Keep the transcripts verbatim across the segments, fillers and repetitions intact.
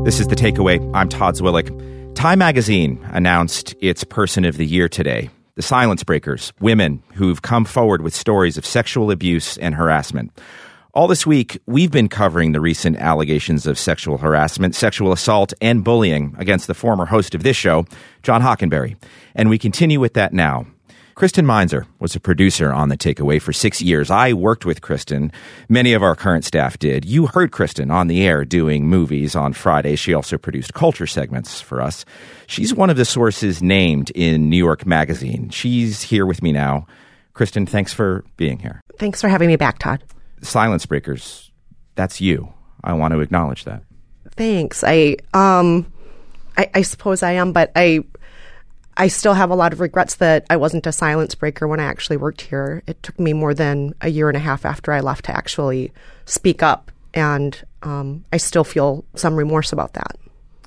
This is The Takeaway. I'm Todd Zwillich. Time magazine announced its Person of the Year today. The Silence Breakers, women who've come forward with stories of sexual abuse and harassment. All this week, we've been covering the recent allegations of sexual harassment, sexual assault, and bullying against the former host of this show, John Hockenberry. And we continue with that now. Kristen Meinzer was a producer on The Takeaway for six years. I worked with Kristen. Many of our current staff did. You heard Kristen on the air doing movies on Fridays. She also produced culture segments for us. She's one of the sources named in New York Magazine. She's here with me now. Kristen, thanks for being here. Thanks for having me back, Todd. Silence Breakers, that's you. I want to acknowledge that. Thanks. I um, I, I suppose I am, but I... I still have a lot of regrets that I wasn't a silence breaker when I actually worked here. It took me more than a year and a half after I left to actually speak up, and um, I still feel some remorse about that.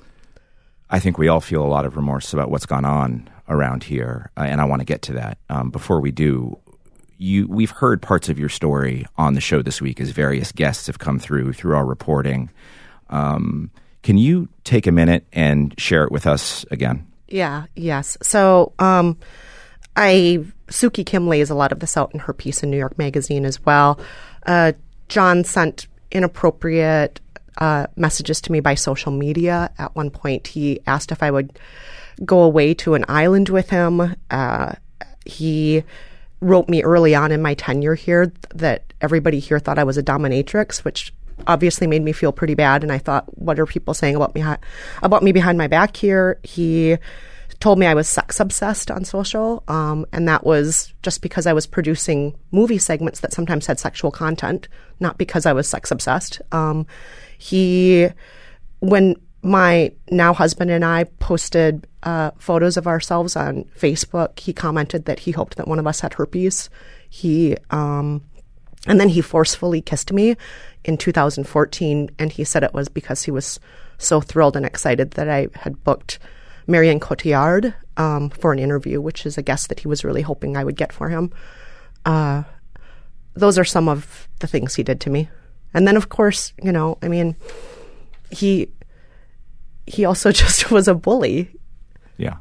I think we all feel a lot of remorse about what's gone on around here, uh, and I want to get to that. Um, before we do, you, we've heard parts of your story on the show this week as various guests have come through through our reporting. Um, can you take a minute and share it with us again? Yeah, yes. So um, I Suki Kim lays a lot of this out in her piece in New York Magazine as well. Uh, John sent inappropriate uh, messages to me by social media. At one point, he asked if I would go away to an island with him. Uh, he wrote me early on in my tenure here that everybody here thought I was a dominatrix, which obviously made me feel pretty bad. And I thought, what are people saying about me about me behind my back here? He told me I was sex obsessed on social. Um, and that was just because I was producing movie segments that sometimes had sexual content, not because I was sex obsessed. Um, he, when my now husband and I posted uh, photos of ourselves on Facebook, he commented that he hoped that one of us had herpes. He, um, and then he forcefully kissed me in two thousand fourteen, and he said it was because he was so thrilled and excited that I had booked Marion Cotillard um, for an interview, which is a guest that he was really hoping I would get for him. Uh, those are some of the things he did to me. And then, of course, you know, I mean, he he also just was a bully. Yeah.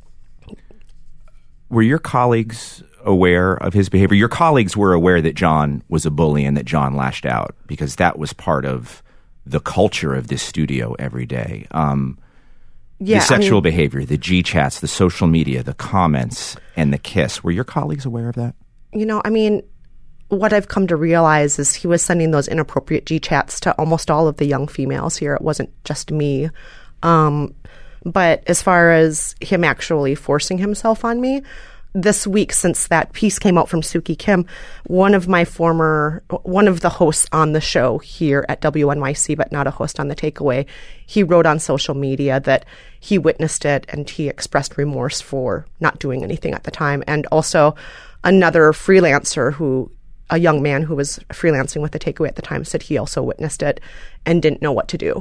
Were your colleagues aware of his behavior? Your colleagues were aware that John was a bully and that John lashed out because that was part of the culture of this studio every day. Um, yeah, the sexual I mean, behavior, the G-chats, the social media, the comments, and the kiss. Were your colleagues aware of that? You know, I mean, what I've come to realize is he was sending those inappropriate G-chats to almost all of the young females here. It wasn't just me. Um, but as far as him actually forcing himself on me, this week, since that piece came out from Suki Kim, one of my former, one of the hosts on the show here at W N Y C, but not a host on The Takeaway, he wrote on social media that he witnessed it and he expressed remorse for not doing anything at the time. And also another freelancer who, a young man who was freelancing with The Takeaway at the time, said he also witnessed it and didn't know what to do.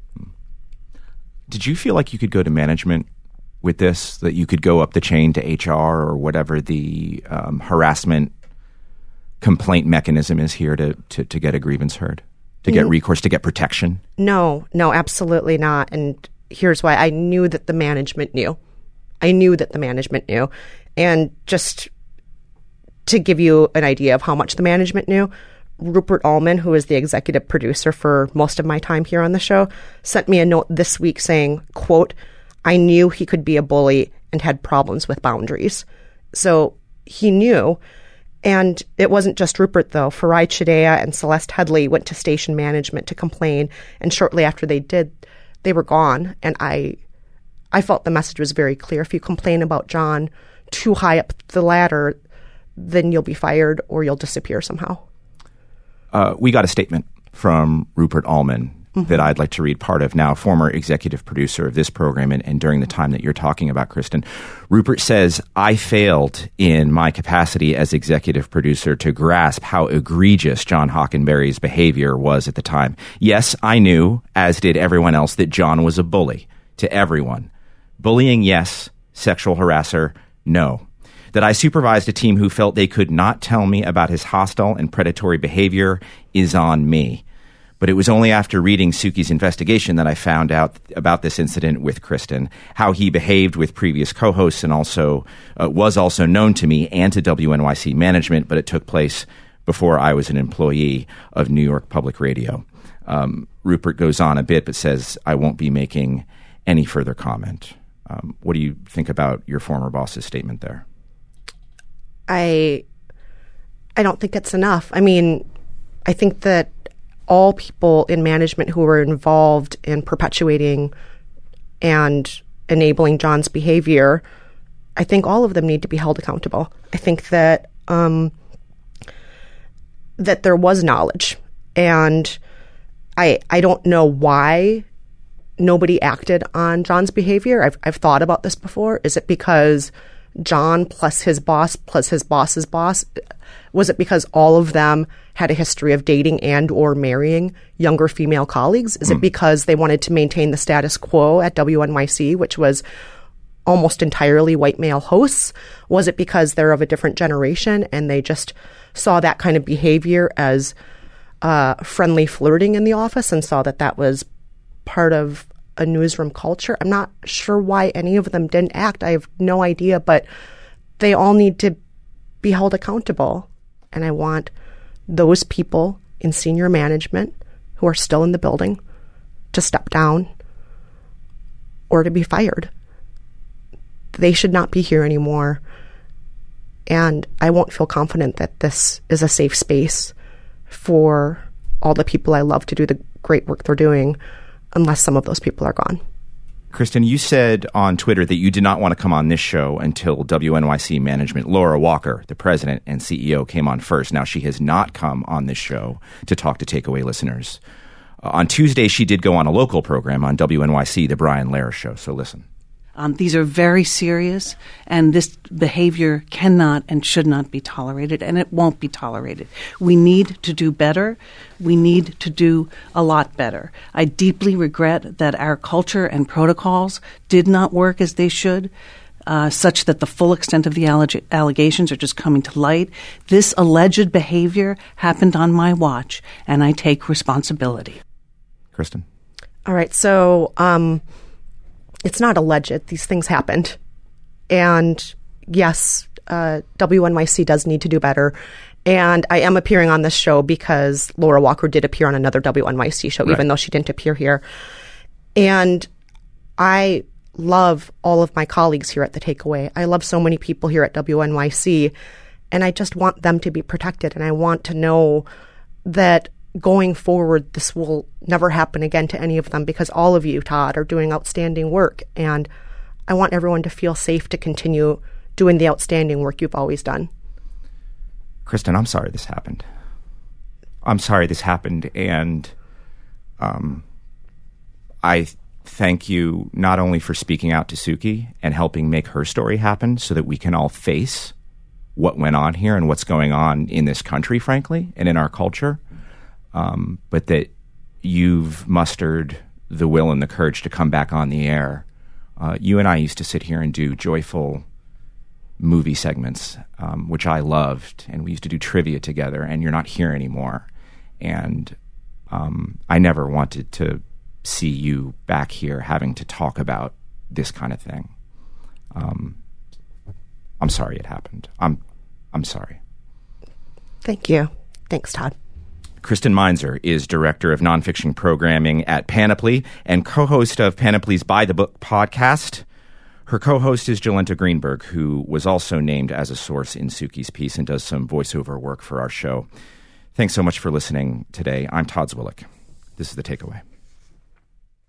Did you feel like you could go to management with this, that you could go up the chain to H R or whatever the um, harassment complaint mechanism is here to, to, to get a grievance heard, to get recourse, to get protection? No, no, absolutely not. And here's why. I knew that the management knew. I knew that the management knew. And just to give you an idea of how much the management knew, Rupert Allman, who is the executive producer for most of my time here on the show, sent me a note this week saying, quote, I knew he could be a bully and had problems with boundaries. So he knew. And it wasn't just Rupert, though. Farai Chideya and Celeste Headley went to station management to complain. And shortly after they did, they were gone. And I I felt the message was very clear. If you complain about John too high up the ladder, then you'll be fired or you'll disappear somehow. Uh, we got a statement from Rupert Allman mm-hmm. that I'd like to read part of now, former executive producer of this program, and, and during the time that you're talking about, Kristen. Rupert says, I failed in my capacity as executive producer to grasp how egregious John Hockenberry's behavior was at the time. Yes, I knew, as did everyone else, that John was a bully to everyone. Bullying, yes. Sexual harasser, no. That I supervised a team who felt they could not tell me about his hostile and predatory behavior is on me. But it was only after reading Suki's investigation that I found out about this incident with Kristen, how he behaved with previous co-hosts, and also uh, was also known to me and to W N Y C management, but it took place before I was an employee of New York Public Radio. Um, Rupert goes on a bit, but says, I won't be making any further comment. Um, what do you think about your former boss's statement there? I, I don't think it's enough. I mean, I think that all people in management who were involved in perpetuating and enabling John's behavior, I think all of them need to be held accountable. I think that um, that there was knowledge, and I I don't know why nobody acted on John's behavior. I've I've thought about this before. Is it because John plus his boss plus his boss's boss? Was it because all of them had a history of dating and or marrying younger female colleagues? Is mm. it because they wanted to maintain the status quo at W N Y C, which was almost entirely white male hosts? Was it because they're of a different generation and they just saw that kind of behavior as uh, friendly flirting in the office and saw that that was part of a newsroom culture? I'm not sure why any of them didn't act. I have no idea, but they all need to be held accountable. And I want those people in senior management who are still in the building to step down or to be fired. They should not be here anymore. And I won't feel confident that this is a safe space for all the people I love to do the great work they're doing unless some of those people are gone. Kristen, you said on Twitter that you did not want to come on this show until W N Y C management, Laura Walker, the president and C E O, came on first. Now, she has not come on this show to talk to Takeaway listeners. Uh, on Tuesday, she did go on a local program on W N Y C, The Brian Lehrer Show. So listen. Um, these are very serious, and this behavior cannot and should not be tolerated, and it won't be tolerated. We need to do better. We need to do a lot better. I deeply regret that our culture and protocols did not work as they should, uh, such that the full extent of the alleg- allegations are just coming to light. This alleged behavior happened on my watch, and I take responsibility. Kristen? All right, so... Um It's not alleged. These things happened. And yes, uh, W N Y C does need to do better. And I am appearing on this show because Laura Walker did appear on another W N Y C show, right, even though she didn't appear here. And I love all of my colleagues here at The Takeaway. I love so many people here at W N Y C. And I just want them to be protected. And I want to know that going forward, this will never happen again to any of them, because all of you, Todd, are doing outstanding work. And I want everyone to feel safe to continue doing the outstanding work you've always done. Kristen, I'm sorry this happened. I'm sorry this happened. And um, I thank you not only for speaking out to Suki and helping make her story happen so that we can all face what went on here and what's going on in this country, frankly, and in our culture. Um, but that you've mustered the will and the courage to come back on the air. Uh, you and I used to sit here and do joyful movie segments, um, which I loved, and we used to do trivia together, and you're not here anymore. And um, I never wanted to see you back here having to talk about this kind of thing. Um, I'm sorry it happened. I'm, I'm sorry. Thank you. Thanks, Todd. Kristen Meinzer is Director of Nonfiction Programming at Panoply and co-host of Panoply's By the Book podcast. Her co-host is Jolenta Greenberg, who was also named as a source in Suki's piece and does some voiceover work for our show. Thanks so much for listening today. I'm Todd Zwillich. This is The Takeaway.